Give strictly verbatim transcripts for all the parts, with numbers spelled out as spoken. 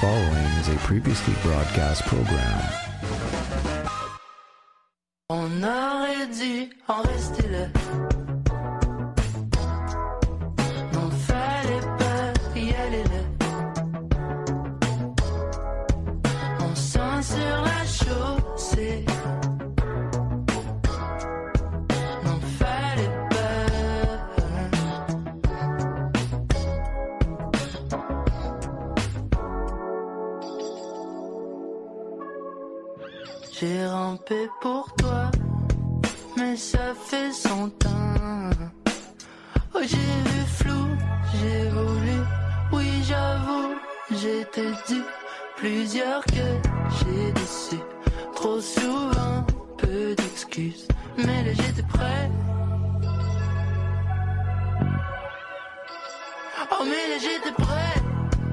following is a previously broadcast program. On aurait dû en rester là. Non, fallait pas y aller là. On sent sur la chaussée. Non, fallait pas. J'ai rampé pour toi. Mais ça fait son temps. Oh, j'ai vu flou, j'ai voulu. Oui, j'avoue, j'étais dû. Plusieurs que j'ai déçu. Trop souvent, peu d'excuses. Mais là, j'étais prêt. Oh, mais là, j'étais prêt.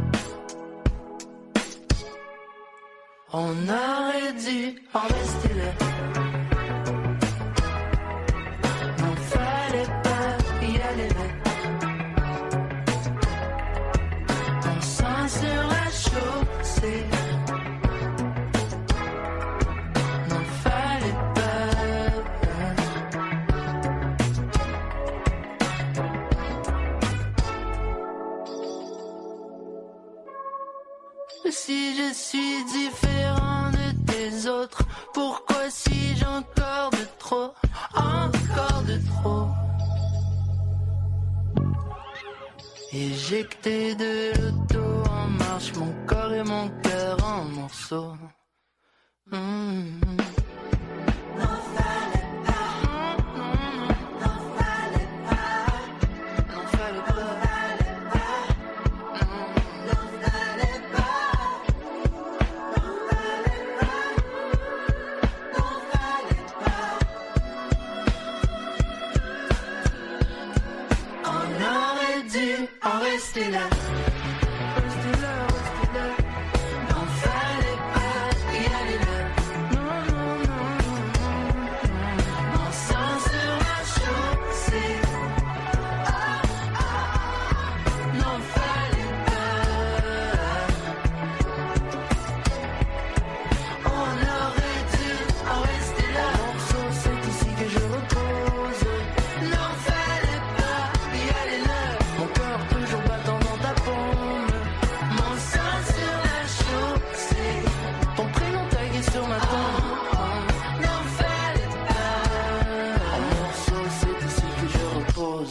On aurait dû en rester là. Si je suis différent de tes autres, pourquoi suis-je encore de trop, encore de trop? Éjecté de l'auto en marche, mon corps et mon cœur en morceaux. Mmh. Restez là, restez là, restez là. Non, fallait pas y aller là. Non, non, non, non, non, non. On sent sur la chaussée. Ah, ah, non, fallait pas. On aurait dû en rester là. Morceau, c'est ici que je repose. Non, fallait pas y aller là. Mon cœur toujours battant dans ta paume. Mon sang sur la chaussée. Ton prénom tagué sur ma tombe. N'en fallait pas. En morceaux, c'est ici que je repose.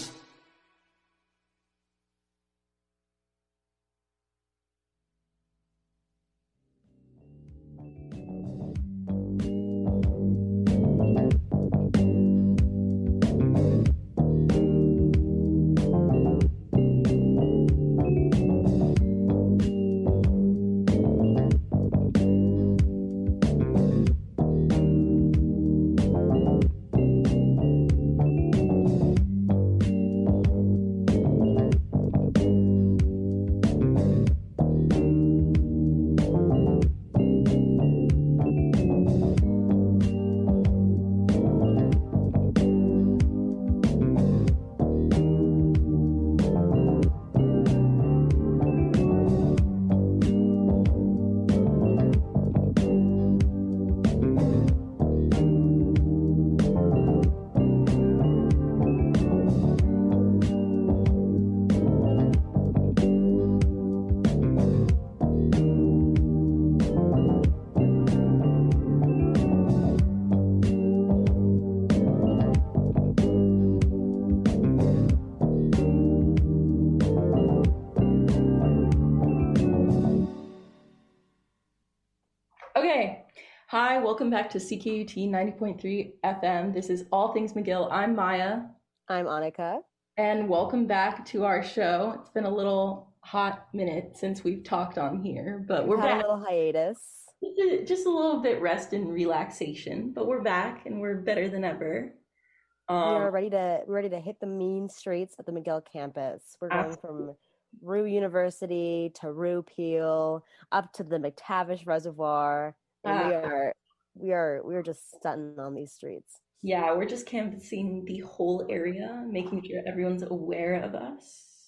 Okay. Hi, welcome back to C K U T ninety point three F M. This is All Things McGill. I'm Maya. I'm Annika. And welcome back to our show. It's been a little hot minute since we've talked on here, but We've we're had back. a little hiatus. Just a little bit rest and relaxation, but we're back and we're better than ever. Um, we are ready to we're ready to hit the mean streets at the McGill campus. We're going from Rue University to Rue Peel up to the McTavish Reservoir, and Ah. we are we are we are just stunting on these streets. Yeah, we're just canvassing the whole area, making sure everyone's aware of us.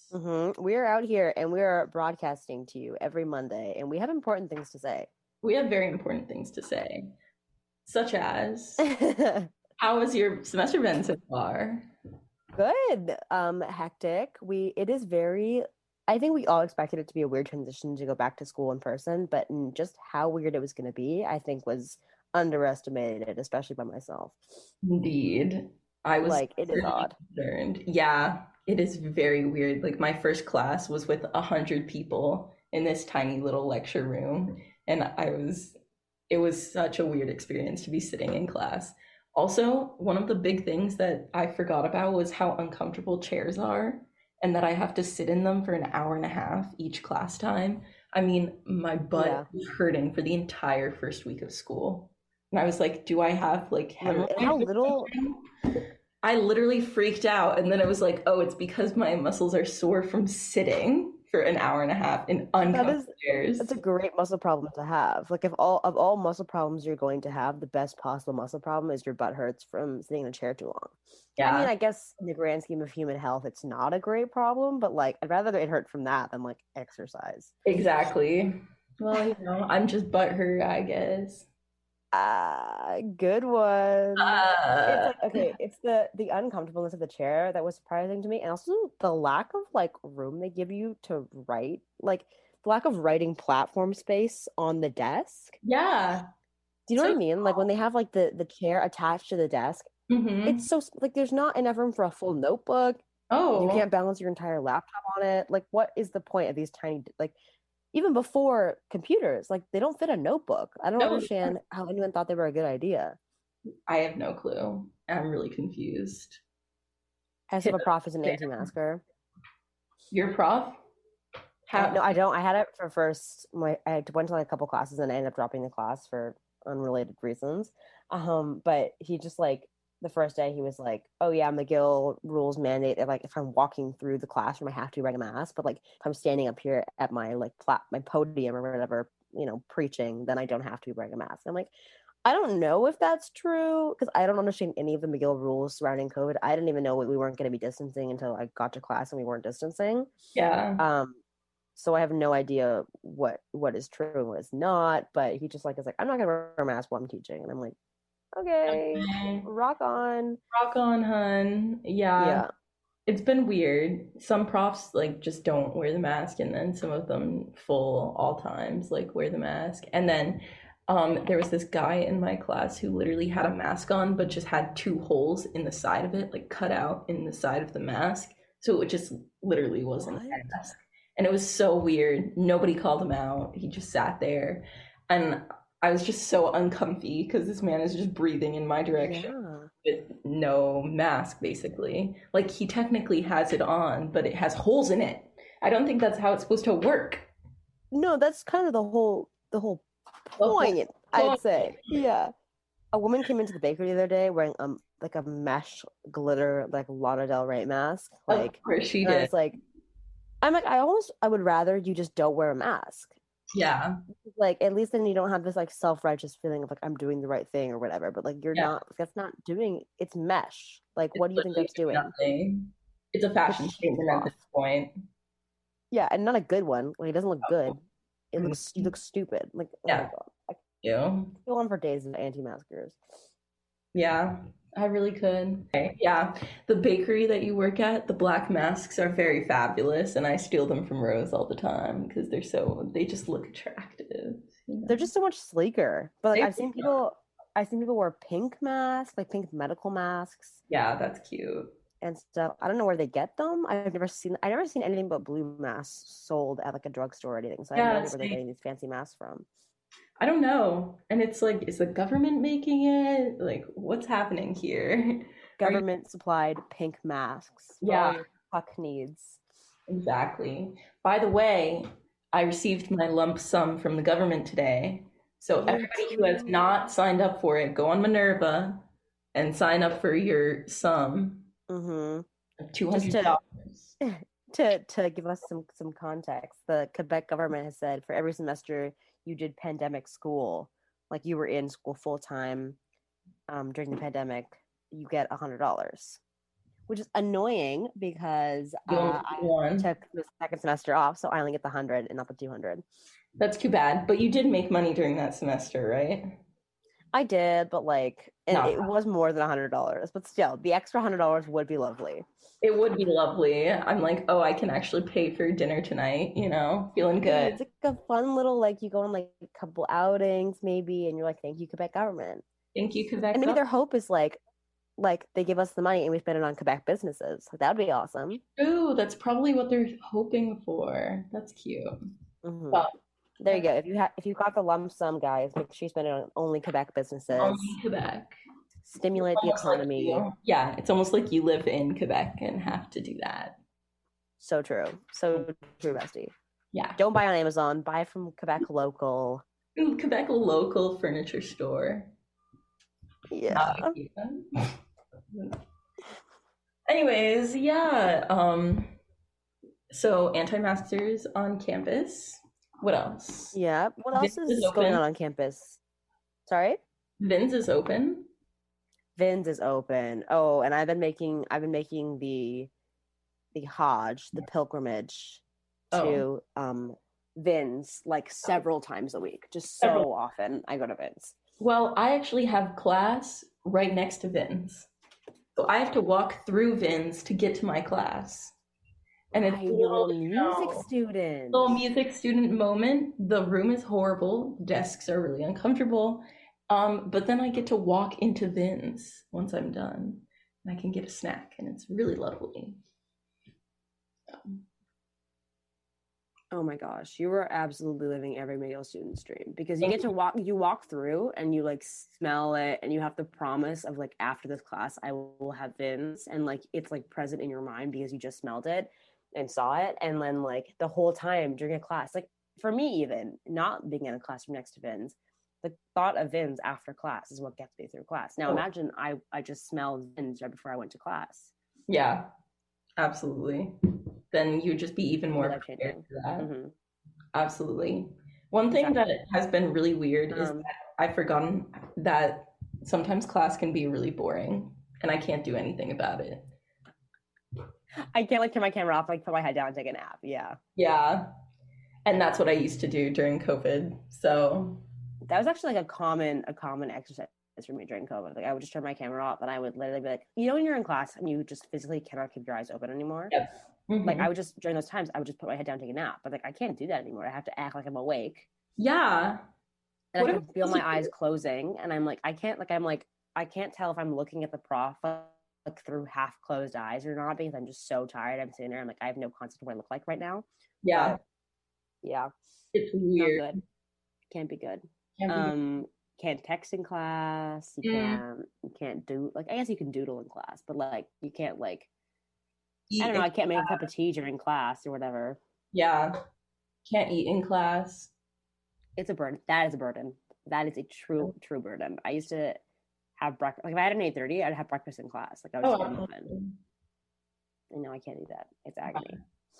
Mm-hmm. We're out here and we're broadcasting to you every Monday, and we have important things to say. We have very important things to say, such as, how has your semester been so far? Good. Um, hectic. We it is very I think we all expected it to be a weird transition to go back to school in person, but n- just how weird it was going to be, I think was underestimated, especially by myself. Indeed. I was Like, it is really odd. concerned. Yeah, it is very weird. Like my first class was with a hundred people in this tiny little lecture room, and I was it was such a weird experience to be sitting in class. Also, one of the big things that I forgot about was how uncomfortable chairs are, and that I have to sit in them for an hour and a half each class time. I mean, my butt Yeah. was hurting for the entire first week of school. And I was like, do I have like Literally, hemorrhoids and how or little something? I literally freaked out. And then I was like, oh, it's because my muscles are sore from sitting for an hour and a half in that uncomfortable is chairs. that's a great muscle problem to have. Like, if all of all muscle problems you're going to have, the best possible muscle problem is your butt hurts from sitting in a chair too long. I mean, Yeah, I guess in the grand scheme of human health, it's not a great problem, but like, I'd rather it hurt from that than like exercise. exactly. Well, you know, I'm just butthurt, I guess. Ah, good one. It's Uh, like, okay, it's the the uncomfortableness of the chair that was surprising to me, and also the lack of like room they give you to write, like the lack of writing platform space on the desk. yeah. Do you know So, what I mean? Like when they have like the the chair attached to the desk, it's hmm. so s- like there's not enough room for a full notebook. You Oh, can't balance your entire laptop on it. Like, what is the point of these tiny, like, even before computers, like, they don't fit a notebook. I don't no, understand how anyone thought they were a good idea. I have no clue. I'm really confused. I also have a prof as an anti-masker. Your prof? I, How? no, I don't. I had it for first. My I went to like a couple classes and I ended up dropping the class for unrelated reasons. Um, but he just like the first day he was like, "Oh yeah, McGill rules mandate that like if I'm walking through the classroom, I have to wear a mask. But like if I'm standing up here at my like plat my podium or whatever, you know, preaching, then I don't have to be wearing a mask." I'm like, I don't know if that's true because I don't understand any of the McGill rules surrounding COVID. I didn't even know we weren't going to be distancing until I got to class and we weren't distancing. Yeah. Um, so I have no idea what what is true and what is not. But he just like is like, I'm not gonna wear a mask while I'm teaching, and I'm like, okay, Okay. rock on. Rock on, hun. Yeah. Yeah, It's been weird. Some profs like just don't wear the mask, and then some of them full all times like wear the mask. And then um, there was this guy in my class who literally had a mask on, but just had two holes in the side of it, like cut out in the side of the mask, so it just literally wasn't what? a mask. And it was so weird. Nobody called him out. He just sat there, and I was just so uncomfy because this man is just breathing in my direction Yeah. with no mask, basically. Like he technically has it on, but it has holes in it. I don't think that's how it's supposed to work. No, that's kind of the whole the whole The whole point, I'd point. say. Yeah. A woman came into the bakery the other day wearing um like a mesh glitter like Lana Del Rey mask. Of Like, course she and I did. was like, I'm like, I almost I would rather you just don't wear a mask. Yeah, Like, at least then you don't have this like self-righteous feeling of like I'm doing the right thing or whatever. But like you're yeah. not that's not doing it's mesh. Like, what It's do you think literally that's doing? nothing. It's a fashion It's statement at this cheap. point. Yeah, and not a good one. Like, it doesn't look good. It Mhm. looks you look stupid. Like, oh my Yeah, god. I could you. go on for days of anti-maskers. Yeah, I really could. Okay, yeah, the bakery that you work at, the black masks are very fabulous, and I steal them from Rose all the time because they're so, they just look attractive. You know? They're just so much sleeker. But like They I've seen really are. people I've seen people wear pink masks, like pink medical masks Yeah, that's cute. and stuff. I don't know where they get them. I've never seen I've never seen anything but blue masks sold at like a drugstore or anything. So I have no Yeah, idea where they're same. getting these fancy masks from. I don't know. And it's like, is the government making it? Like, what's happening here? Are you, Government supplied pink masks for all yeah, your puck needs. exactly. By the way, I received my lump sum from the government today. So Me everybody who has too. not signed up for it, go on Minerva and sign up for your sum Mm-hmm. of Just to two hundred dollars. to to give us some some context, the Quebec government has said for every semester you did pandemic school, like you were in school full time um, during the pandemic, you get a hundred dollars, which is annoying because You only uh, get I one. took the second semester off, so I only get the hundred and not the two hundred. That's too bad. But you did make money during that semester, right? I did, but like it, Not it was more than a hundred dollars. But still, the extra hundred dollars would be lovely. It would be lovely. I'm like, oh, I can actually pay for dinner tonight, you know, feeling Yeah, good. it's like a fun little like you go on like a couple outings maybe, and you're like, thank you, Quebec government. Thank you, Quebec. And maybe their hope is like, like they give us the money and we spend it on Quebec businesses. Like, that would be awesome. Ooh, that's probably what they're hoping for. That's cute. Mhm. Well, There you go. If you have, if you got the lump sum, guys, make sure you spend it on only Quebec businesses. only Quebec. Stimulate the Almost like economy. you- yeah, it's almost like you live in Quebec and have to do that. So true. So true, bestie. Yeah. Don't buy on Amazon. Buy from Quebec local. Ooh, Quebec local furniture store. Yeah. Not even. Anyways, yeah. Um. So anti-maskers on campus. What else? Yeah. What else Vince is is going open. on on campus? Sorry? Vins is open. Vins is open. Oh, and I've been making I've been making the the Hajj, the pilgrimage to um Vins like several times a week. Just so Several. often I go to Vins. Well, I actually have class right next to Vins. So I have to walk through Vins to get to my class. And it's Hi, a you little, little music student. little music student moment. The room is horrible. Desks are really uncomfortable. Um, but then I get to walk into Vins once I'm done. And I can get a snack, and it's really lovely. Um, Oh my gosh, you were absolutely living every male student's dream because you get to walk, you walk through and you like smell it, and you have the promise of like after this class I will have Vins, and like it's like present in your mind because you just smelled it and saw it, and then like the whole time during a class, like for me even not being in a classroom next to Vins, the thought of Vins after class is what gets me through class. Now Oh. imagine I I just smelled Vins right before I went to class. yeah, absolutely. Then you'd just be even more Life-changing. prepared for that. hmm Absolutely. One thing that has been really weird is Um, that I've forgotten that sometimes class can be really boring, and I can't do anything about it. I can't like turn my camera off, like put my head down and take a nap. Yeah. Yeah. And that's what I used to do during COVID. So, That was actually like a common a common exercise for me during COVID. Like I would just turn my camera off and I would literally be like, you know, when you're in class and you just physically cannot keep your eyes open anymore. yep. Like Mhm. I would just during those times I would just put my head down and take a nap. But like I can't do that anymore. I have to act like I'm awake. Yeah. And What I am can I feel supposed my to eyes do? closing and I'm like, I can't like I'm like I can't tell if I'm looking at the prof like through half closed eyes or not because I'm just so tired. I'm sitting there, I'm like, I have no concept of what I look like right now. Yeah. But, yeah. It's Not weird. good. Can't be good. Can't be- um can't text in class, you Mm. can't you can't do like I guess you can doodle in class, but like you can't like eat I don't know, in- I can't make a cup of tea during class or whatever. Yeah. Can't eat in class. It's a burden. That is a burden. That is a true true burden. I used to have breakfast like if I had an eight thirty, I'd have breakfast in class. Like I would Oh, just get a muffin. absolutely. And now I can't do that. It's agony.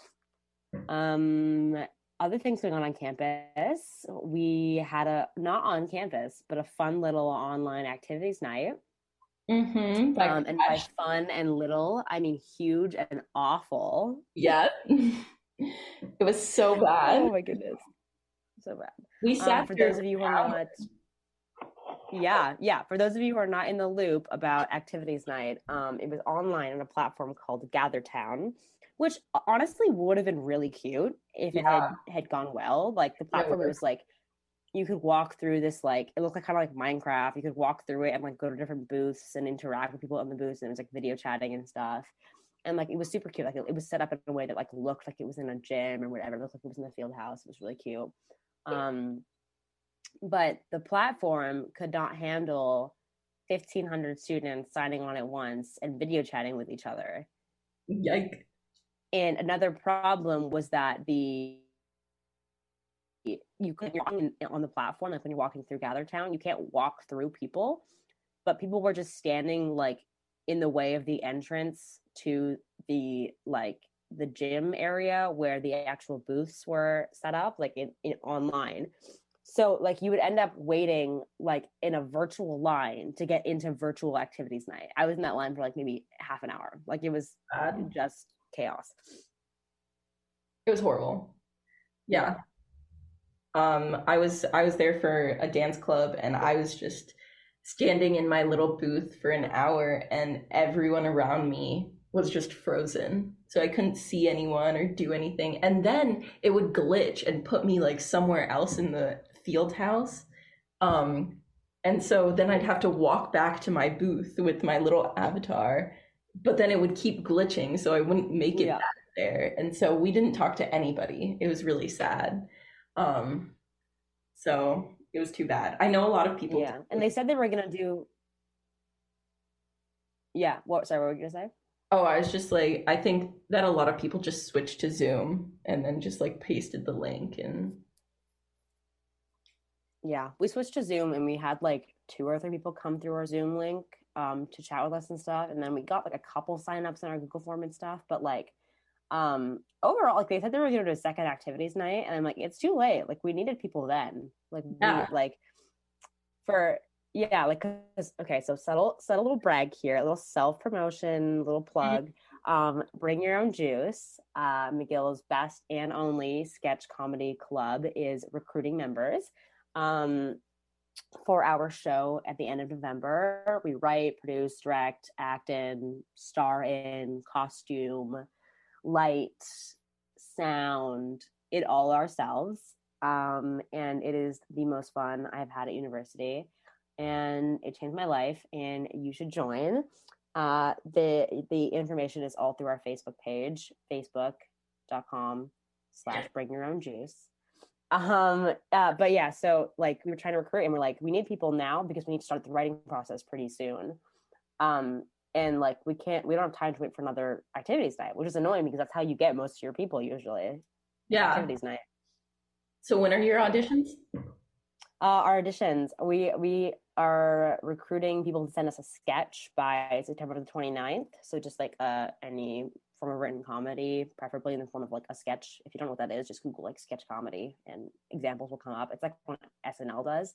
Um other things going on on campus. We had a not on campus, but a fun little online activities night. Mm-hmm. Um, and by fun and little, I mean huge and awful. yeah. It was so bad. Oh my goodness, so bad. We sat Um, for through those of you who are not, yeah, yeah. For those of you who are not in the loop about activities night, um, it was online on a platform called GatherTown, which honestly would have been really cute if it Yeah. had had gone well. Like the platform would. was like you could walk through this like it looked like kind of like Minecraft. You could walk through it and like go to different booths and interact with people in the booths, and it was like video chatting and stuff. And like it was super cute. Like it, it was set up in a way that like looked like it was in a gym or whatever. It looked like it was in the field house. It was really cute. Um, but the platform could not handle fifteen hundred students signing on at once and video chatting with each other. Yike. And another problem was that the you couldn't walk in, on the platform, like when you're walking through GatherTown, you can't walk through people, but people were just standing like in the way of the entrance to the like the gym area where the actual booths were set up, like in, in online. So like you would end up waiting like in a virtual line to get into virtual activities night. I was in that line for like maybe half an hour. Like it was Bad. just chaos. It was horrible. Yeah. Um, I was I was there for a dance club, and I was just standing in my little booth for an hour, and everyone around me was just frozen. So I couldn't see anyone or do anything. And then it would glitch and put me like somewhere else in the field house. Um, and so then I'd have to walk back to my booth with my little avatar, but then it would keep glitching, so I wouldn't make it Yeah. back there. And so we didn't talk to anybody. It was really sad. Um, so it was too bad. I know a lot of people. Yeah. And they said they were gonna do Yeah. What sorry, what were you gonna say? Oh, I was just like, I think that a lot of people just switched to Zoom and then just like pasted the link and Yeah. We switched to Zoom and we had like two or three people come through our Zoom link um to chat with us and stuff. And then we got like a couple signups in our Google form and stuff. But like um overall, like they said they were gonna do a second activities night, and I'm like, it's too late. Like we needed people then. Like Yeah. we like for yeah, like 'cause- okay, so subtle subtle little brag here, a little self promotion, little plug. Um, Bring Your Own Juice, uh, McGill's best and only sketch comedy club, is recruiting members um, for our show at the end of November. We write, produce, direct, act in, star in, costume, light, sound, it all ourselves. Um, and it is the most fun I've had at university. And it changed my life, and you should join. Uh, the the information is all through our Facebook page, facebook.com slash bring your own juice. Um, uh, but yeah, so like we were trying to recruit, and we're like, we need people now because we need to start the writing process pretty soon. Um, and like we can't, we don't have time to wait for another activities night, which is annoying because that's how you get most of your people usually. yeah. Activities night. So when are your auditions? Uh, our auditions, we we are recruiting people to send us a sketch by September the twenty-ninth. So just like uh, any form of written comedy, preferably in the form of like a sketch. If you don't know what that is, just Google like sketch comedy and examples will come up. It's like what S N L does.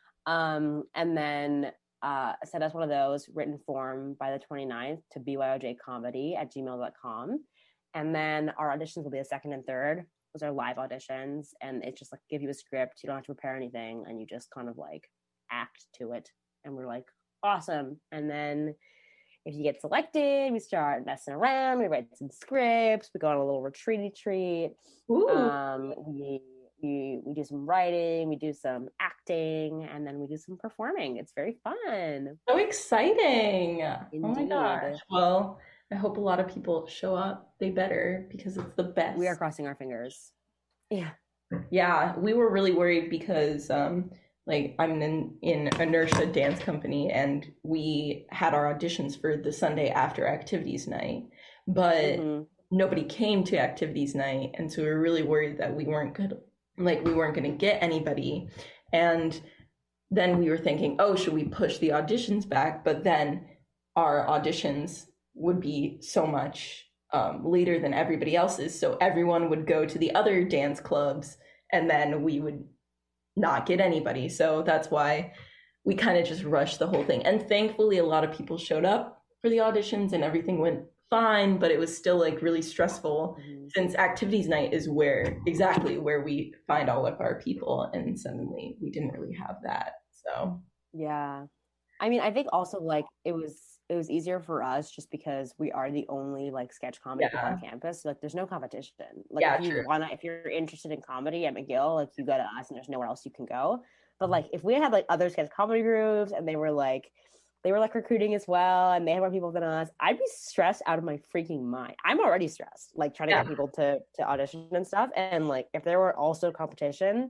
Um, and then uh, send us one of those written form by the twenty-ninth to b y o j comedy at gmail dot com. And then our auditions will be the second and third. Those are live auditions, and it's just like give you a script. You don't have to prepare anything, and you just kind of like act to it. And we're like, awesome. And then if you get selected, we start messing around. We write some scripts. We go on a little retreat treat. Ooh. Um, we we we do some writing. We do some acting, and then we do some performing. It's very fun. So exciting. Oh my Indeed. gosh. Well, I hope a lot of people show up. They better, because it's the best. We are crossing our fingers. Yeah. Yeah, we were really worried because um like I'm in in Inertia Dance Company, and we had our auditions for the Sunday after activities night, but Mhm. nobody came to activities night, and so we were really worried that we weren't good like we weren't going to get anybody. And then we were thinking, oh, should we push the auditions back? But then our auditions would be so much um, later than everybody else's, so everyone would go to the other dance clubs, and then we would not get anybody. So that's why we kind of just rushed the whole thing. And thankfully, a lot of people showed up for the auditions, and everything went fine, but it was still like really stressful, Mhm. since activities night is where exactly where we find all of our people, and suddenly we didn't really have that. So Yeah. I mean, I think also like it was it was easier for us just because we are the only like sketch comedy group Yeah. on campus. So, like there's no competition. Like Yeah, if you true. wanna if you're interested in comedy at McGill, like you go to us and there's nowhere else you can go. But like if we had like other sketch comedy groups and they were like they were like recruiting as well and they had more people than us, I'd be stressed out of my freaking mind. I'm already stressed, like trying to Yeah. get people to to audition and stuff. And like if there were also competition,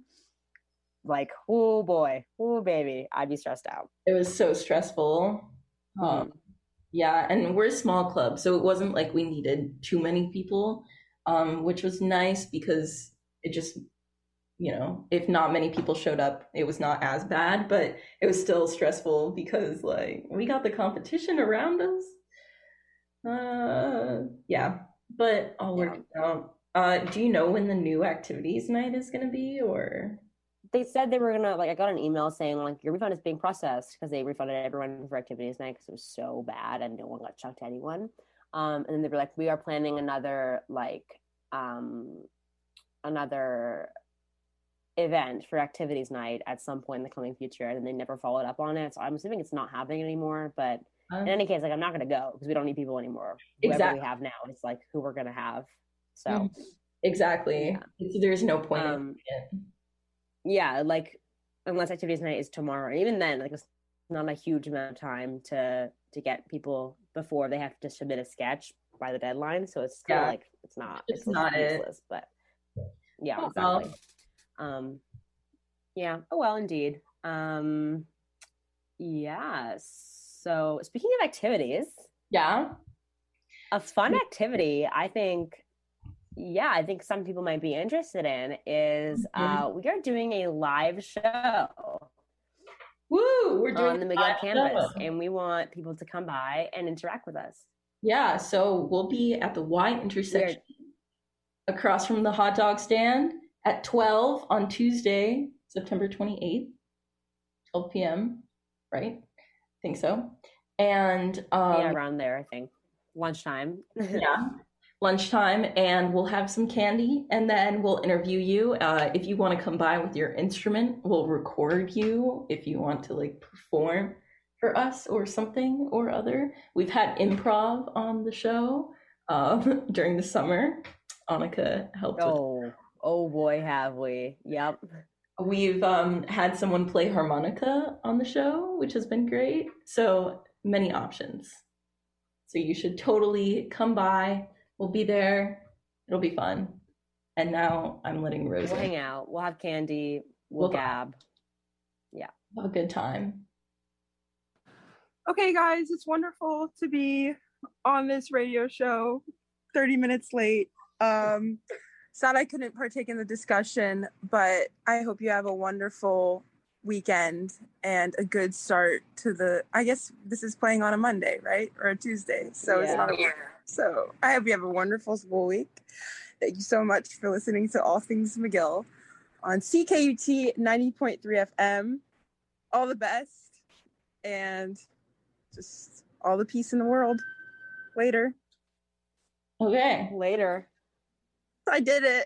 like oh boy, oh baby, I'd be stressed out. it was so stressful. Um, yeah, and we're a small club, so it wasn't like we needed too many people, um, which was nice because it just, you know, if not many people showed up, it was not as bad, but it was still stressful because like we got the competition around us. Uh, yeah, but all Yeah. worked out. Uh, do you know when the new activities night is going to be, or? they said they were gonna like. I got an email saying like your refund is being processed because they refunded everyone for activities night because it was so bad and no one got chucked to anyone. Um, and then they were like, we are planning another like um, another event for activities night at some point in the coming future, and they never followed up on it. So I'm assuming it's not happening anymore. But in any case, like I'm not gonna go because we don't need people anymore. Whoever Exactly. we have now is like who we're gonna have. So exactly, yeah. It's, there's no point. Um, in it. Yeah, like unless activities night is tomorrow, even then, like it's not a huge amount of time to to get people before they have to submit a sketch by the deadline. So it's kind of Yeah. like it's not It's it's, not it. useless, but yeah, Oh, exactly. Um, yeah. Oh well, indeed. Um, yeah. So speaking of activities, Yeah. a fun activity I think. Yeah, I think some people might be interested in is uh, we are doing a live show Woo! We're doing on the a McGill live campus, show. and we want people to come by and interact with us. Yeah, so we'll be at the Y intersection across from the hot dog stand at twelve on Tuesday, September twenty-eighth, twelve p.m., right? I think so. And um, Yeah, around there, I think. Lunchtime. yeah, lunchtime, and we'll have some candy, and then we'll interview you. Uh, if you want to come by with your instrument, we'll record you if you want to like perform for us or something or other. We've had improv on the show um, during the summer. Annika helped with. Oh, oh boy, have we. Yep. We've um, had someone play harmonica on the show, which has been great. So many options. So you should totally come by. We'll be there. It'll be fun. And now I'm letting Rose We'll in. hang out. We'll have candy. We'll, We'll- gab. Yeah. Have a good time. Okay, guys, it's wonderful to be on this radio show thirty minutes late. Um, sad I couldn't partake in the discussion, but I hope you have a wonderful weekend and a good start to the, I guess this is playing on a Monday, right? Or a Tuesday. So it's Yeah. not a week. So I hope you have a wonderful school week. Thank you so much for listening to All Things McGill on C K U T ninety point three F M. All the best. And just all the peace in the world. Later. Okay. Later. I did it.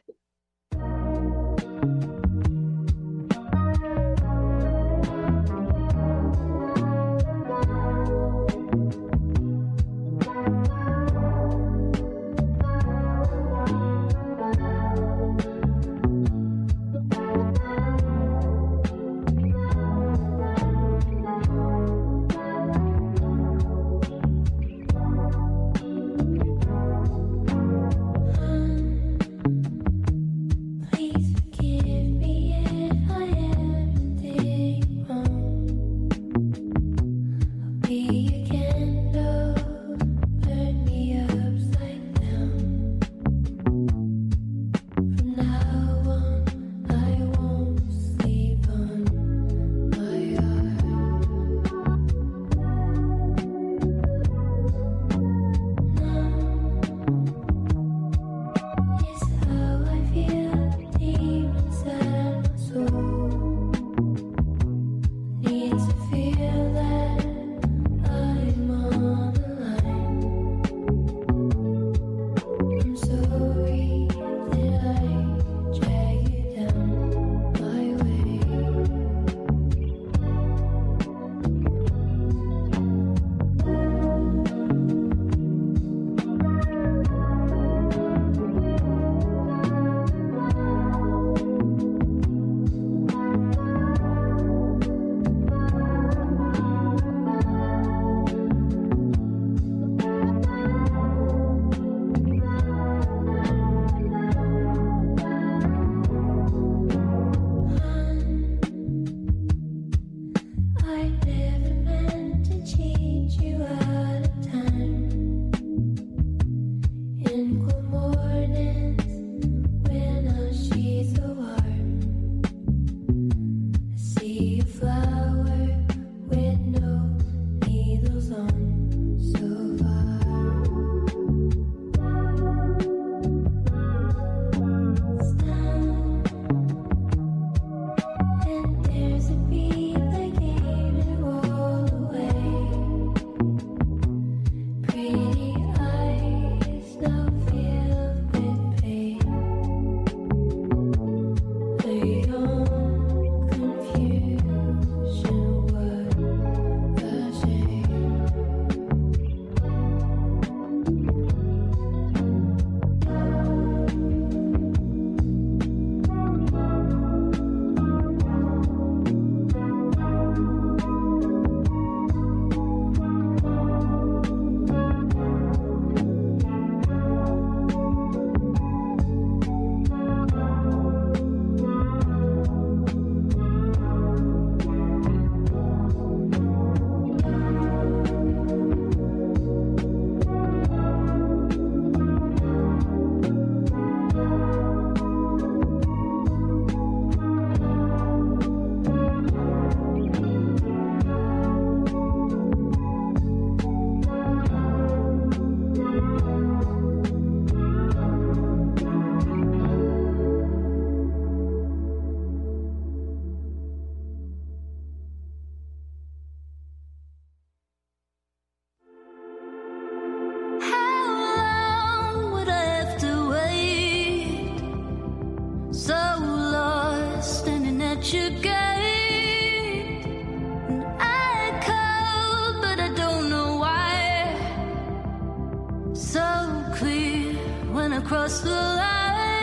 cross the line.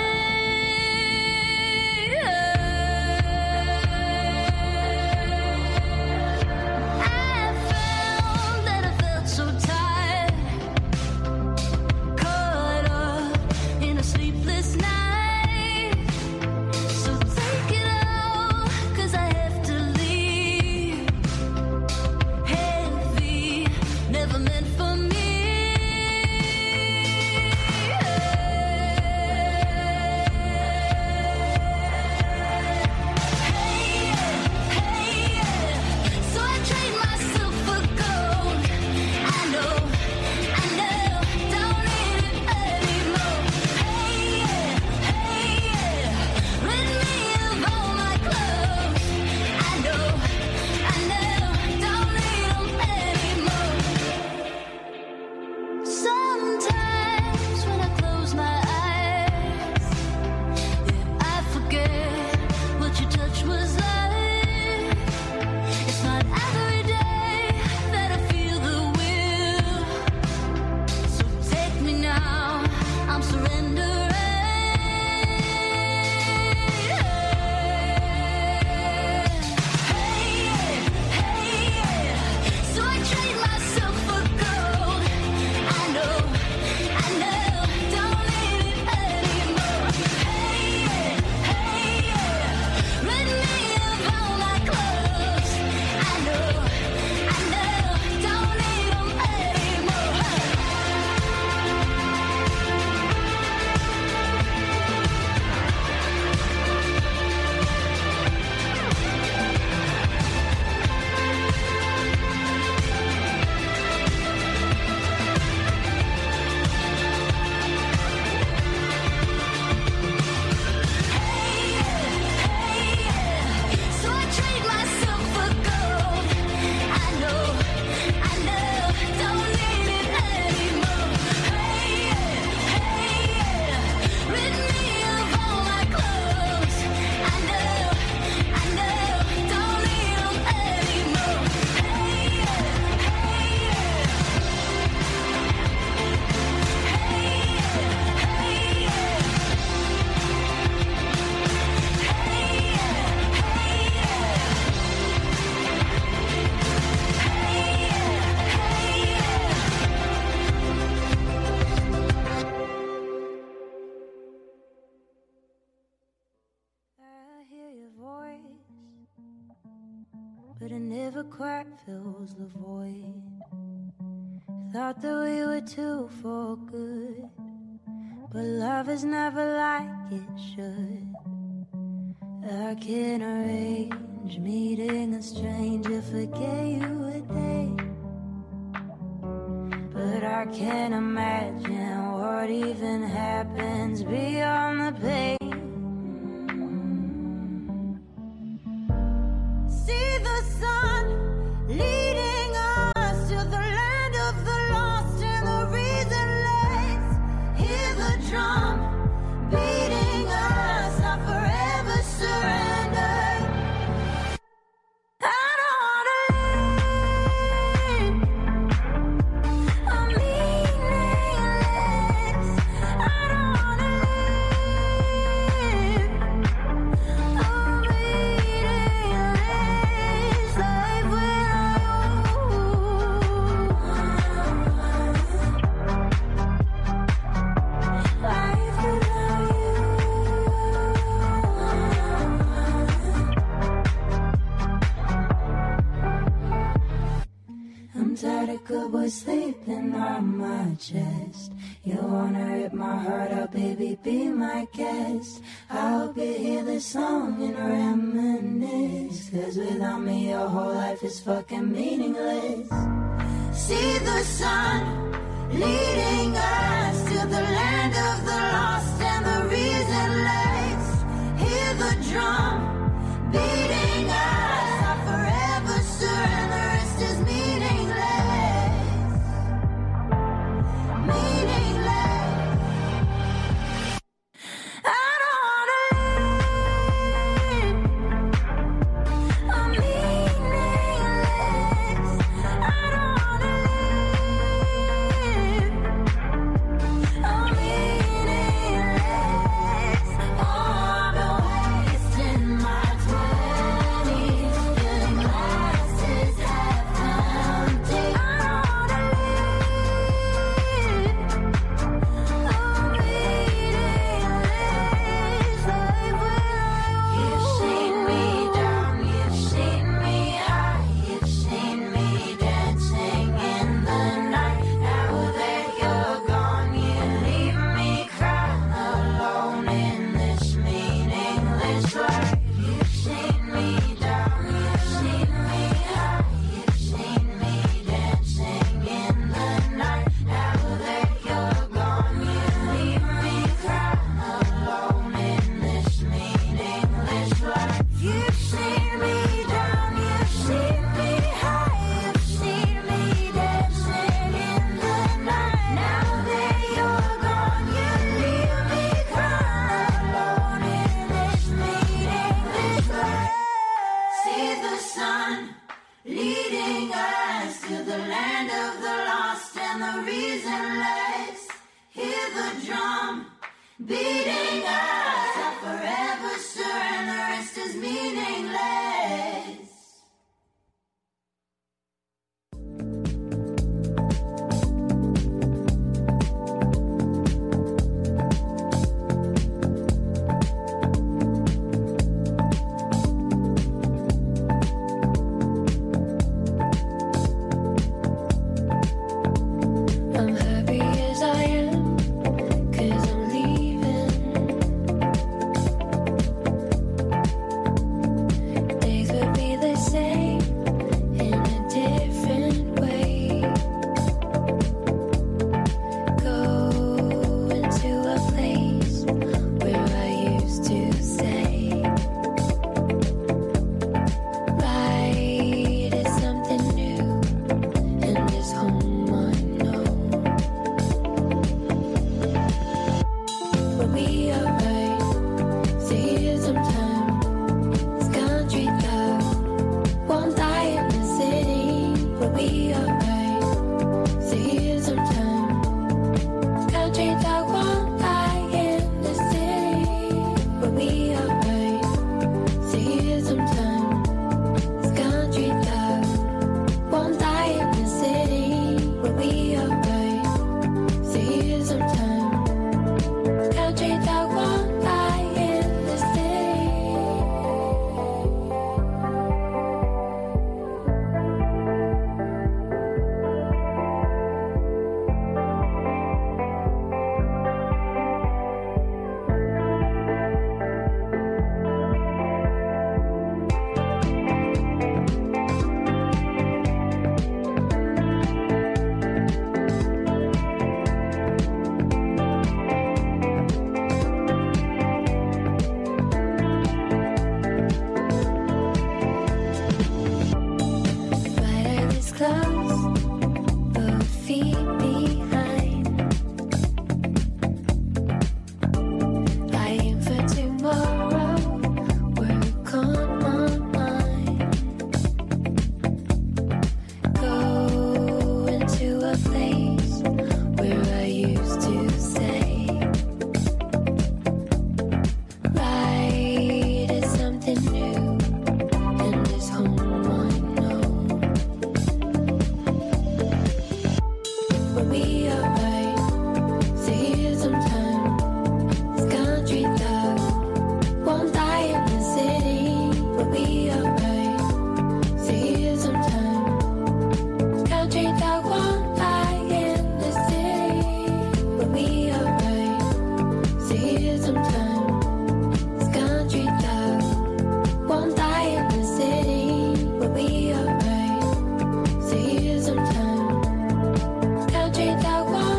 but it never quite fills the void. Thought that we were two for good, but love is never like it should. I can arrange meeting a stranger, forget you a day, but I can't imagine what even happens beyond the pain. See the sun leading us to the land of the lost and the reasonless. Hear the drum beating us, not forever surrender. I don't wanna live a meaningless. I don't wanna live a meaningless life without you. Life without you. I'm tired of good boys sleeping on my chest. You wanna rip my heart out, baby, be my guest. I hope you hear this song and reminisce, 'cause without me your whole life is fucking meaningless. See the sun leading us to the land of the lost and the reasonless. Hear the drum beating us, not forever surrender. The rest is meaningless, meaningless. I don't wanna live a meaningless. I don't wanna live a and the reasonless. Hear the drum beating us. I'm forever sure and the rest is meaningless. I'm happy as I am, 'cause I'm leaving. Days will be the same in a different way. Go into a place where I used to stay. Right is something new, and this home I know. We'll be alright. See you sometime. This country love won't die in the city. We'll be alright. See you sometime. This country love won't die in the city. We'll be alright. See you sometime. This country love won't die in the city. We'll be alright. See you sometime. Country dog won't die in the city. Right is close, both feet behind. I aim for tomorrow, work on my mind. Go into a place where I used to stay. Right is something new, and this home I know. We'll be alright. See you sometime. This country love won't die in the city. We'll be alright. See you sometime. This country love won't die in the city. We'll be alright. See you sometime. This country love won't die in the city. We'll be alright. See you sometime. Country dog won't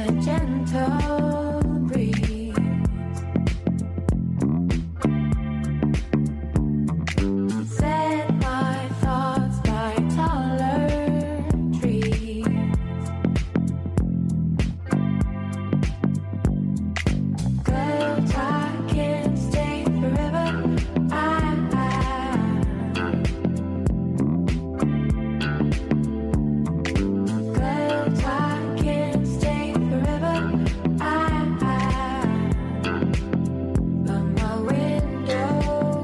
a gentle breeze. Set my thoughts by taller trees. Clouds I can't stay forever. I, Clouds I can't stay forever. I, by my window.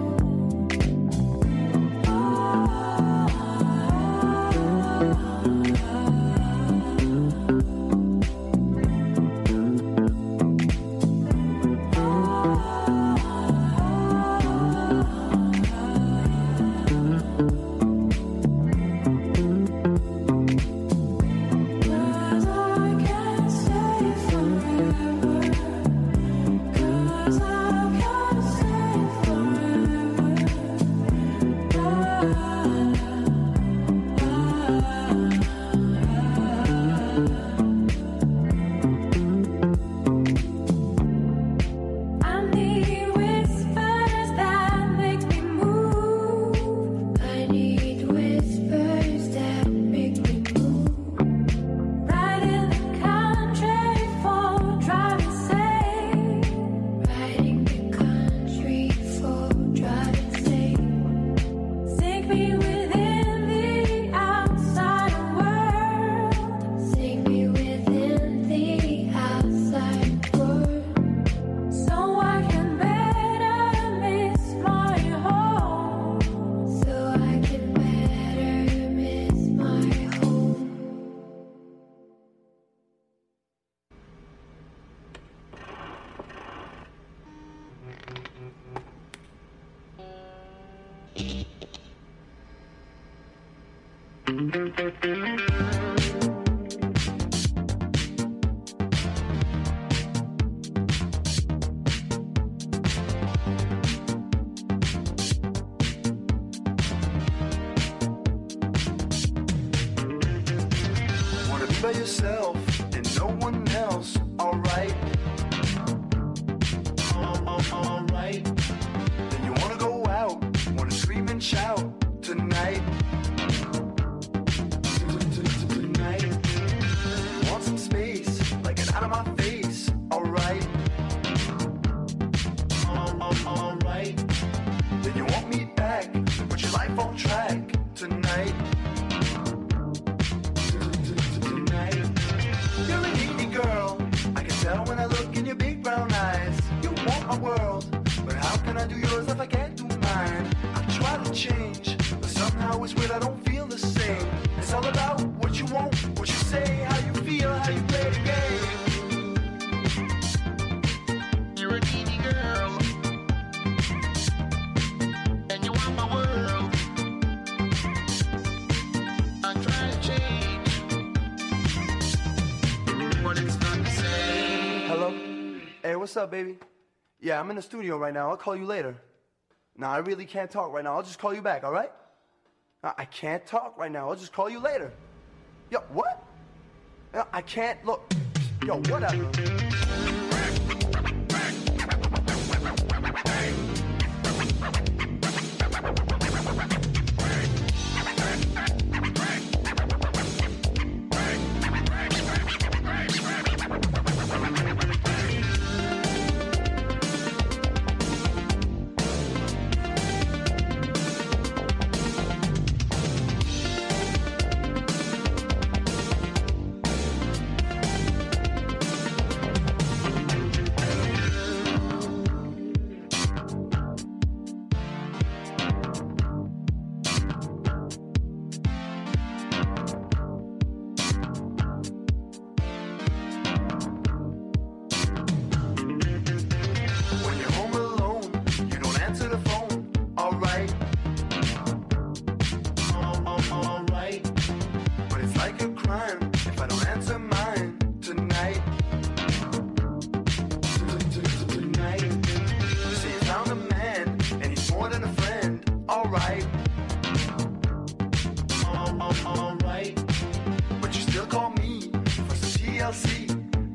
Cause I can't stay forever. Cause I can't stay forever. I need whispers that make me move. I need whispers that make me move. Right in the country for driving safe. Riding the country for driving safe. Sink me within the outside world. Sink me within the outside world. So I can better miss my home. So I can better miss my home. Wanna be by yourself and no one else, alright? Alright. Then you wanna go out, wanna scream and shout tonight. Tonight. You want some space, like an out of my face, alright? Alright. Then you want me back, put your life on track tonight. Tonight. You're a needy girl. I can tell when I look in your big brown eyes. You want my world, but how can I do yours if I can't do mine? I try to change, but somehow it's weird. I don't feel the same. It's all about what you want, what you say, how you feel, how you play the game. You're a needy girl, and you want my world. I try to change, but it's not the same. Hello? Hey, what's up, baby? Yeah, I'm in the studio right now. I'll call you later. Nah, I really can't talk right now. I'll just call you back, all right? Nah, I can't talk right now. I'll just call you later. Yo, what? Nah, I can't, look. Yo, whatever.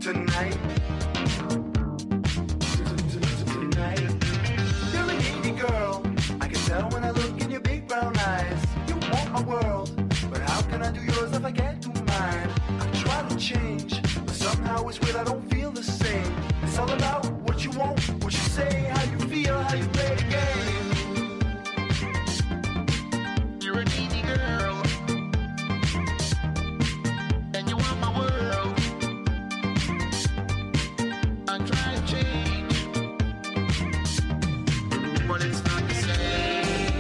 tonight. Tonight. You're a needy girl. I can tell when I look in your big brown eyes. You want my world, but how can I do yours if I can't do mine? I try to change, but somehow it's weird, I don't feel the same. It's all about what you want, what you say, how you feel, how you play the game. You're a needy girl, and you want my world. I try to change, but it's not the same.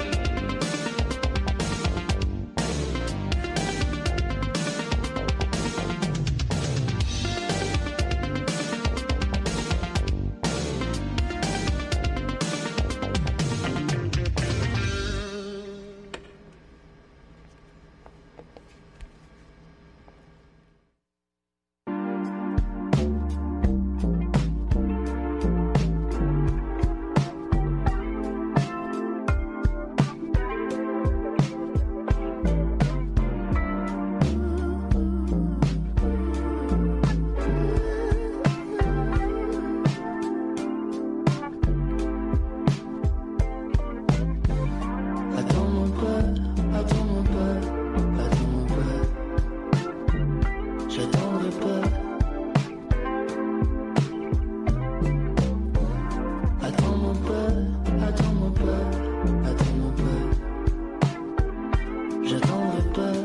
Attends-moi pas, attends-moi pas, attends-moi pas. J'attendrai pas. Attends-moi pas, attends-moi pas, attends-moi pas. J'attendrai pas.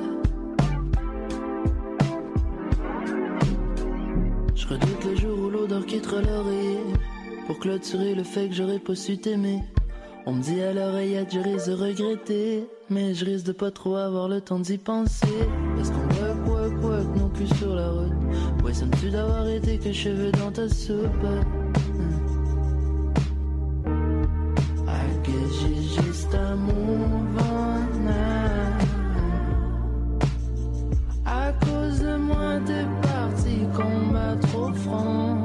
Je redoute le jour où l'odeur quittera l'oreiller pour clôturer le fait que j'aurais pas su t'aimer. On me dit à l'oreillette, je risque de regretter, mais je risque de pas trop avoir le temps d'y penser. Est-ce qu'on voit quoi, quoi, que non plus sur la route? Ouais, ça me tue d'avoir été que cheveux dans ta soupe. I guess j'ai juste à move on. À cause de moi, t'es parti combattre au front.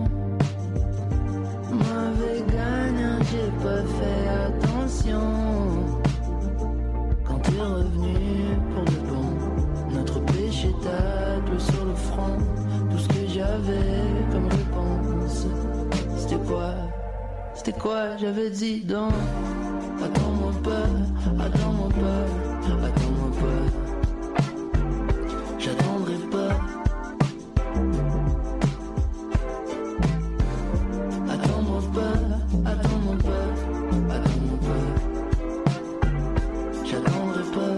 Mauvais gagnant, j'ai pas fait attention. Quand t'es revenu pour de bon, notre péché tatoué sur le front. Tout ce que j'avais comme réponse, c'était quoi? C'était quoi? J'avais dit donc. Attends-moi pas, attends-moi pas, attends-moi pas. J'attendrai pas. Attends-moi pas, attends-moi pas, attends-moi pas. J'attendrai pas.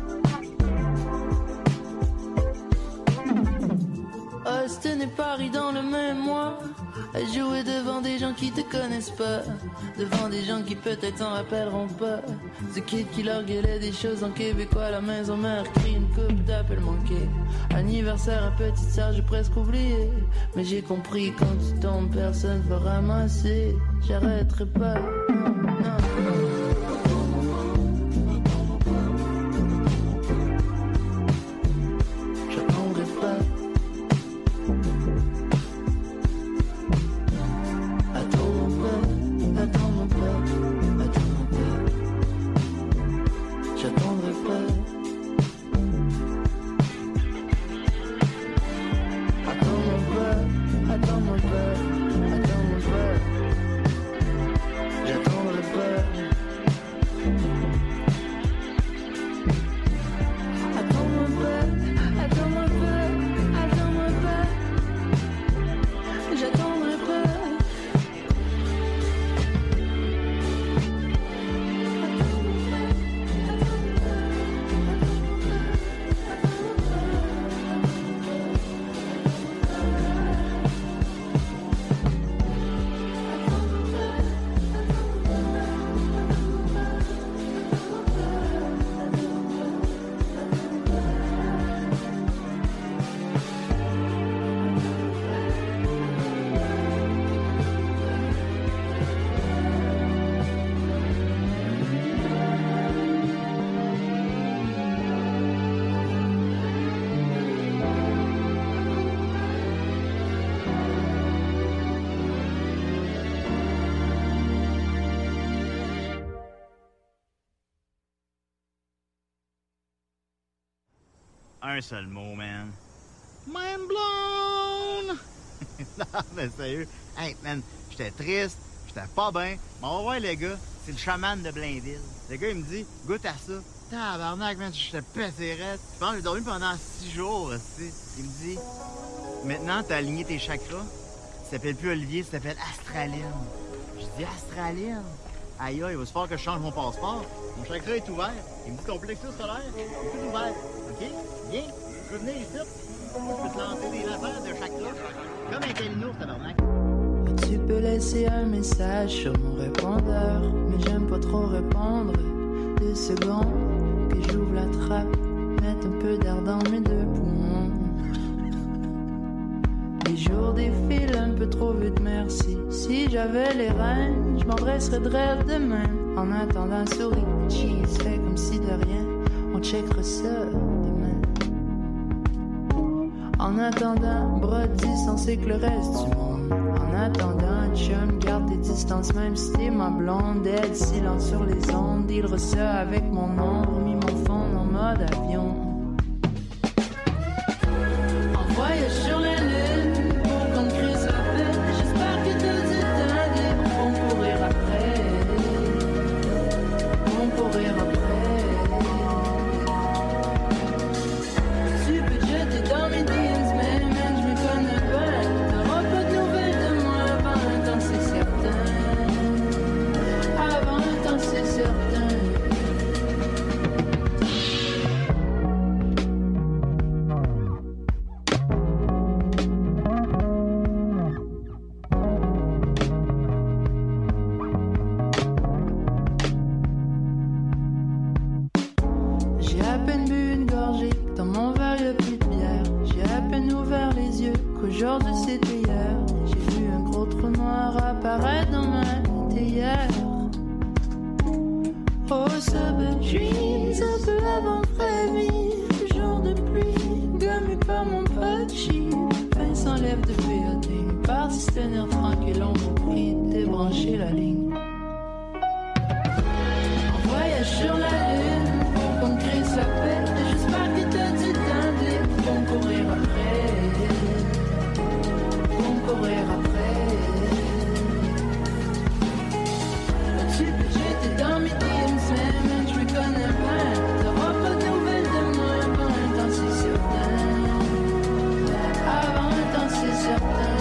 Austin et Paris dans le même mois. À jouer devant des gens qui te connaissent pas, devant des gens qui peut-être s'en rappelleront pas. Ce kid qui leur gueulait des choses en québécois. La maison mère crie une coupe d'appel manqué. Anniversaire à petite sœur, j'ai presque oublié. Mais j'ai compris, quand tu tombes, personne va ramasser. J'arrêterai pas, non, non, non. J'attendrai pas. Attends-moi pas, attends-moi pas, attends-moi pas. J'attendrai pas. Attends-moi pas, attends-moi pas, attends-moi pas. J'attendrai pas. Attends-moi pas, attends-moi pas, attends-moi pas. J'attendrai pas. Un seul mot, man. Mind blown! Non, mais sérieux. Hey, man, j'étais triste, j'étais pas bien. Mais on va voir le gars, c'est le chaman de Blainville. Le gars, il me dit, goûte à ça. Tabarnak, man, j'étais pété raide. Je pense que j'ai dormi pendant six jours, aussi. Il me dit, maintenant, t'as aligné tes chakras. Ça s'appelle plus Olivier, ça s'appelle Astraline. Je dis, Astraline? Aïe, aïe, il va se falloir que je change mon passeport. Mon chakra est ouvert. Il me dit, ton plexus solaire est tout ouvert. OK? Viens, tu peux venir ici. Je peux te lancer des lasers de chakra. Comme un calinours, tabarnak. Tu peux laisser un message sur mon répondeur, mais j'aime pas trop répondre. Deux secondes que j'ouvre la trappe, mettre un peu d'air dans mes deux poumons. Les jours défilent un peu trop vite, merci. Si j'avais les rênes, je m'adresserais de rêve demain. En attendant, souris, cheese, fais comme si de rien. On checkera ça demain. En attendant, bras distancés que le reste du monde. En attendant, chum, garde tes distances, même si t'es ma blonde. Elle, silence sur les ondes, il ça avec mon ombre, mis mon fond en mode avion. En voyage sur la lune, pour qu'on crée sa peine. J'espère que t'as du temps libre pour courir après. Pour courir après. Tu peux te jeter dans mes D Ms, mais man, je me connais pas. T'auras pas de nouvelles de moi avant un temps, c'est certain. Avant un temps, c'est certain. J'ai à peine bu une gorgée, dans mon verre y'a plus de bière. J'ai à peine ouvert les yeux, qu'aujourd'hui c'était hier. J'ai vu un gros trou noir apparaître dans ma tête hier. Oh, Subway Dreams, un peu avant Frémy. Jour de pluie, gommé par mon pote cheap. Fin s'enlève de P A D, parti se tenir tranquille, on vous prie de débrancher la ligne. En voyage sur la lune, pour qu'on crée sa paix. J'espère que t'as du temps libre pour me courir après. Pour me courir après. Tu peux jeter dans mes D Ms, mais man, je me connais pas. T'auras pas de nouvelles de moi avant un temps, c'est certain. Avant un temps, c'est certain.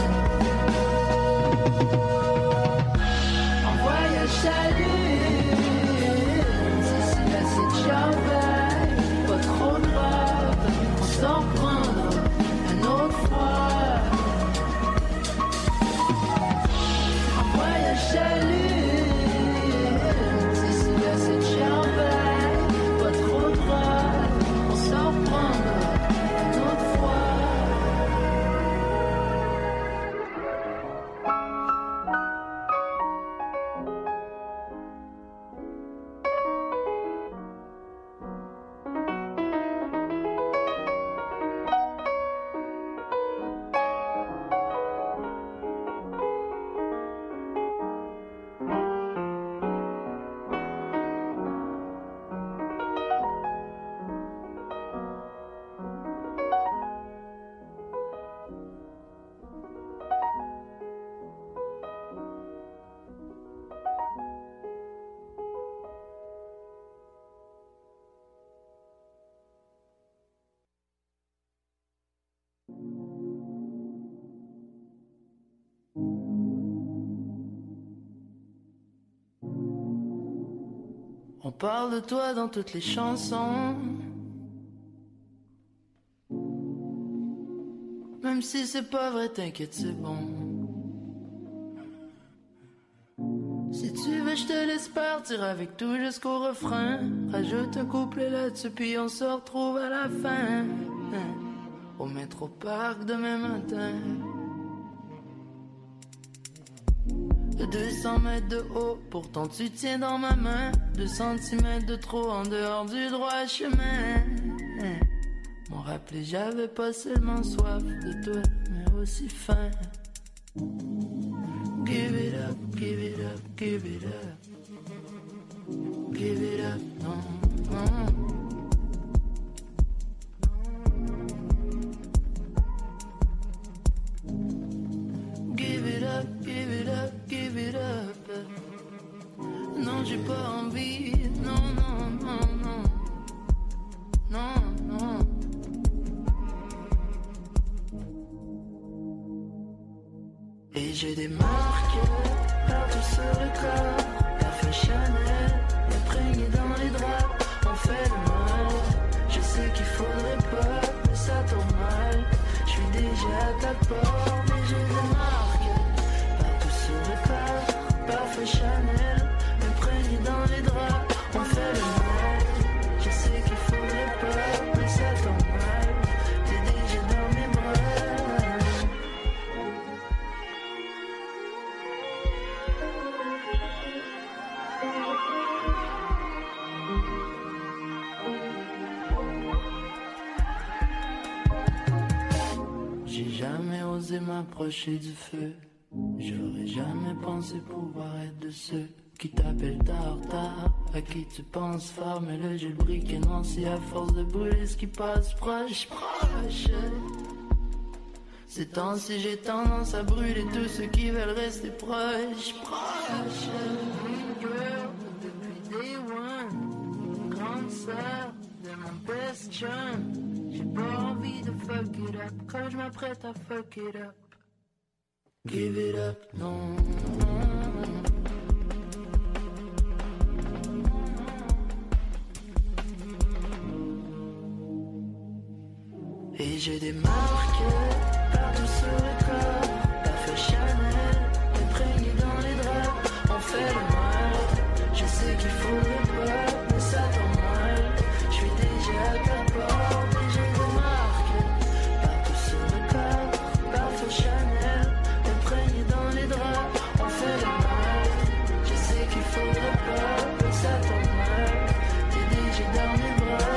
En voyage à lune, d'ici là c'est Charbel, pas trop grave, on s'en prendra un autre fois. En voyage à lune, d'ici là c'est Charbel, pas trop grave, on s'en prendra un autre fois. On parle de toi dans toutes les chansons. Même si c'est pas vrai, t'inquiète, c'est bon. Si tu veux, je te laisse partir avec tout jusqu'au refrain. Rajoute un couplet là-dessus, puis on se retrouve à la fin. Au métro parc demain matin. deux cents mètres de haut, pourtant tu tiens dans ma main. Deux centimètres de trop en dehors du droit chemin. M'ont rappelé, j'avais pas seulement soif de toi, mais aussi faim. Give it up, give it up, give it up. Give it up, non, non. Et j'ai des marques partout sur le corps, parfum Chanel, imprégné dans les draps. On fait le mal, je sais qu'il faudrait pas, mais ça tombe mal. Je suis déjà à ta porte, mais j'ai des marques partout sur le corps, parfum Chanel, imprégné dans les draps. On fait le mal, je sais qu'il faudrait pas, mais ça tombe mal. T'es déjà dans mes bras. J'ai jamais osé m'approcher du feu. J'aurais jamais pensé pouvoir être de ceux qui t'appellent tard, tard, à qui tu penses fort, mais là j'ai le briquet noir, si à force de brûler ce qui passe proche, proche. Ces temps-ci j'ai tendance à brûler tous ceux qui veulent rester proches, proches. Dream girl, depuis day one, grande sœur de mon best chum. J'ai pas envie de fuck it up, quand je m'apprête à fuck it up. Give it up, non. Et j'ai des marques partout sur le corps, parfum Chanel, imprégné dans les draps. On fait le mal, je sais qu'il faudrait pas, mais ça tombe mal. Je suis déjà à ta porte et j'ai des marques partout sur le corps, parfum Chanel, imprégné dans les draps. On fait le mal, je sais qu'il faudrait pas, mais ça tombe mal. T'es déjà dans mes bras.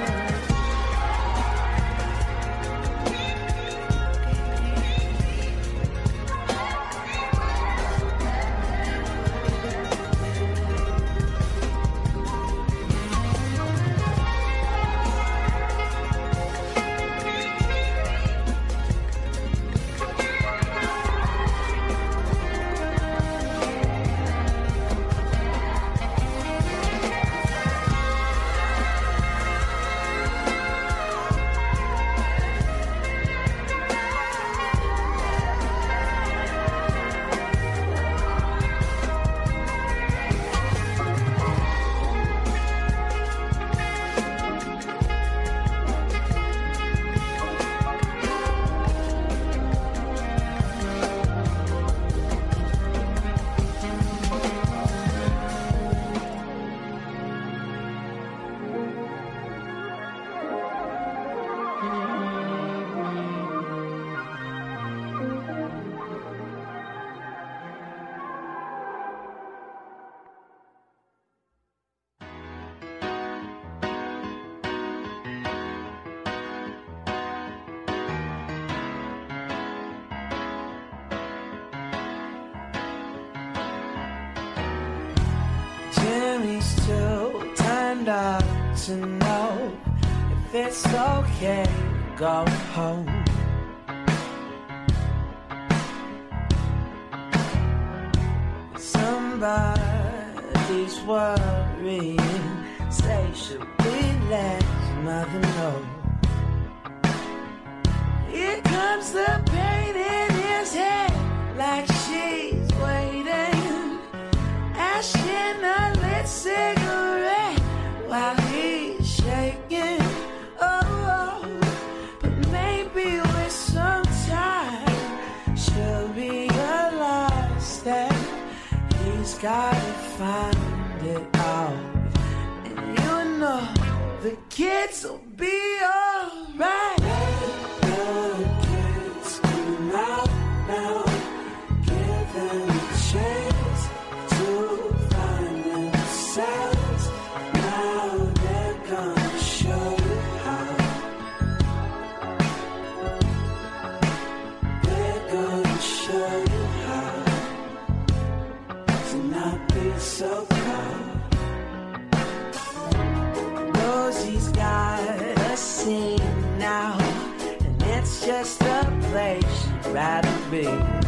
Jimmy's too turned up to know if it's okay to go home. Somebody's worrying, say should we let mother know? Here comes the pain in his head, like she's waiting, ashing a lit cigarette while he's shaking. Oh, oh, but maybe with some time she'll realize that he's gotta find it out. And you know the kids will be alright. Let the kids come out now, give them a chance to find themselves. Now they're gonna show you how. They're gonna show you how to not be so proud. Rosie's got a scene now, and it's just a place she'd rather be.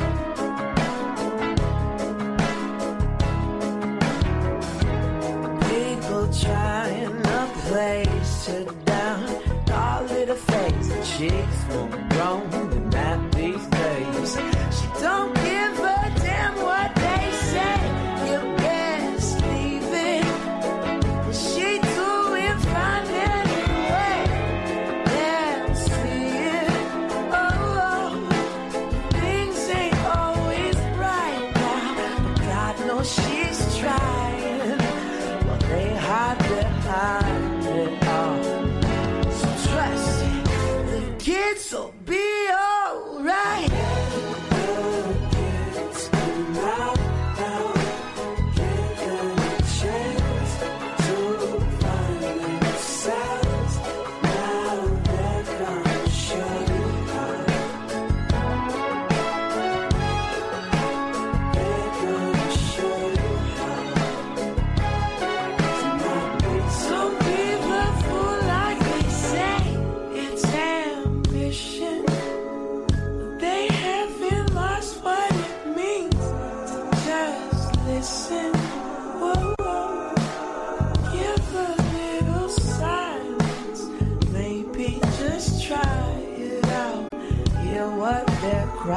People trying to place her down, all in her face, the cheeks won't grow in that these days. She don't give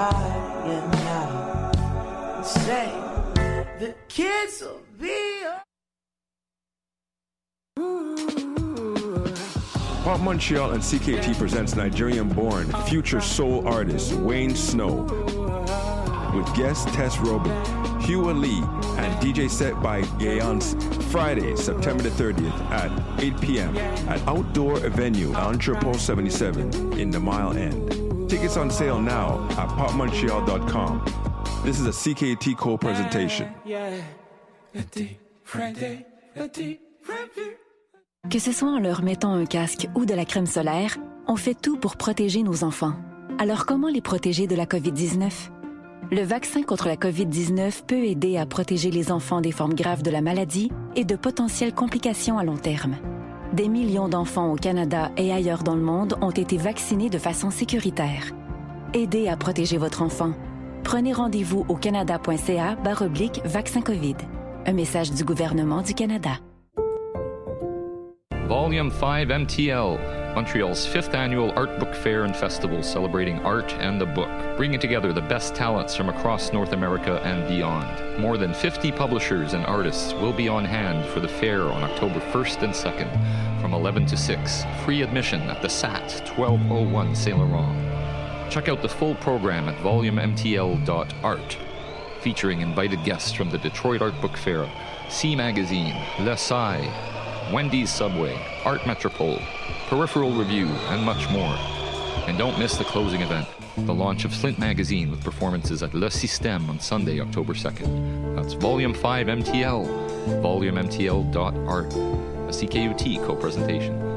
crying out and say the kids will be Pop Montreal and C K T presents Nigerian-born future soul artist Wayne Snow with guest Tess Robin, Hugh Lee, and D J set by Gayance. Friday, September the thirtieth at eight p.m. at Outdoor Venue, Entrepot seventy-seven in the Mile End. Tickets on sale now at pop montreal dot com. This is a C K T co-presentation. Que ce soit en leur mettant un casque ou de la crème solaire, on fait tout pour protéger nos enfants. Alors comment les protéger de la covid dix-neuf? Le vaccin contre la covid dix-neuf peut aider à protéger les enfants des formes graves de la maladie et de potentielles complications à long terme. Des millions d'enfants au Canada et ailleurs dans le monde ont été vaccinés de façon sécuritaire. Aidez à protéger votre enfant. Prenez rendez-vous au canada.ca barre oblique vaccin COVID. Un message du gouvernement du Canada. Volume five M T L, Montreal's fifth annual art book fair and festival celebrating art and the book, bringing together the best talents from across North America and beyond. More than fifty publishers and artists will be on hand for the fair on October first and second from eleven to six. Free admission at the S A T, twelve oh one Saint Laurent. Check out the full program at volume m t l dot art, featuring invited guests from the Detroit Art Book Fair, C Magazine, Le Sai, Wendy's Subway, Art Metropole, Peripheral Review, and much more. And don't miss the closing event, the launch of Flint Magazine with performances at Le Système on Sunday, October second. That's Volume five M T L, volume m t l dot art, a C K U T co-presentation.